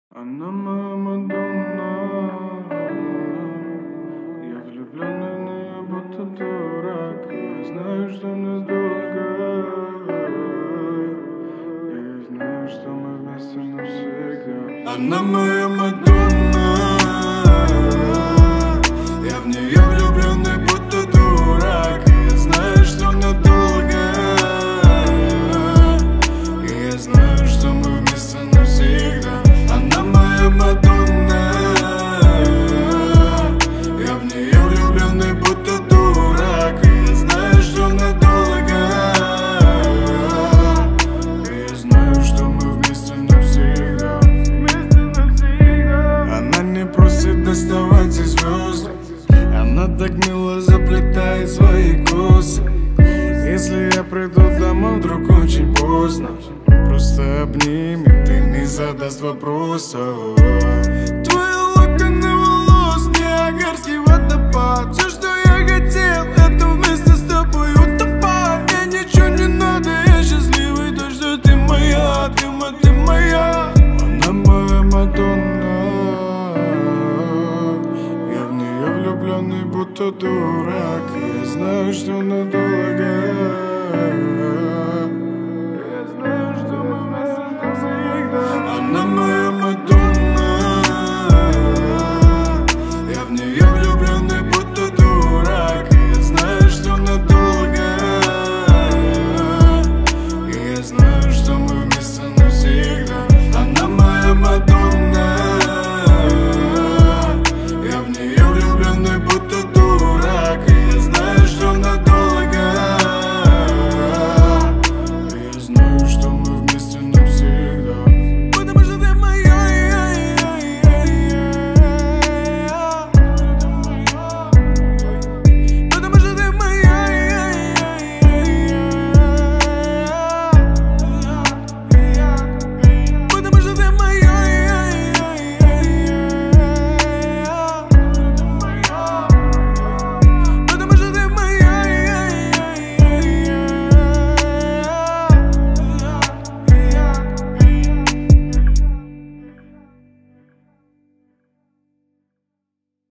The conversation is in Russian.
Она моя Мадонна. Я влюбленный, но я будто дурак. Я знаю, что надолго. Я знаю, что мы вместе навсегда. Она моя Мадонна. Я в нее влюбленный, будто дурак. Я знаю, что надолго. И я знаю, что мы вместе навсегда. Она моя Мадонна. Я в нее влюбленный, будто дурак. И я знаю, что надолго. И я знаю, что мы вместе навсегда. Она не просит доставать из звезд. Она так мило заплетает свои косы. Если я приду домой вдруг очень поздно, просто обнимет и не задаст вопросов. Твои локоны волос, Ниагарский водопад. Все, что я хотел, это вместе с тобой утопать. Мне ничего не надо, я счастливый, то, что ты моя, ты моя. Она моя Мадонна. Я в нее влюбленный, будто дурак. Я знаю, что надолго.